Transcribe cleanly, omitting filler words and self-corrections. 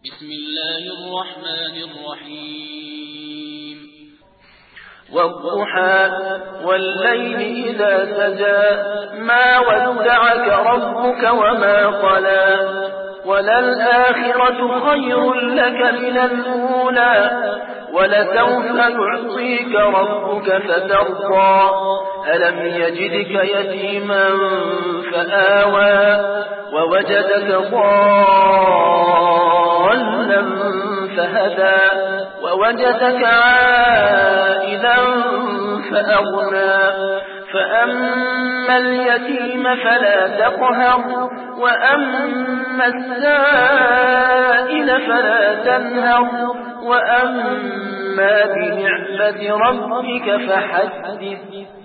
بسم الله الرحمن الرحيم والضحى والليل إذا سجى ما ودعك ربك وما قلى وللآخرة خير لك من الأولى ولسوف يعطيك ربك فترضى ألم يجدك يتيما فآوى ووجدك ضالا فهدى ووجدك عائلا فأغنى فأما اليتيم فلا تقهر وأما السائل فلا تنهر وأما بنعمة ربك فحدث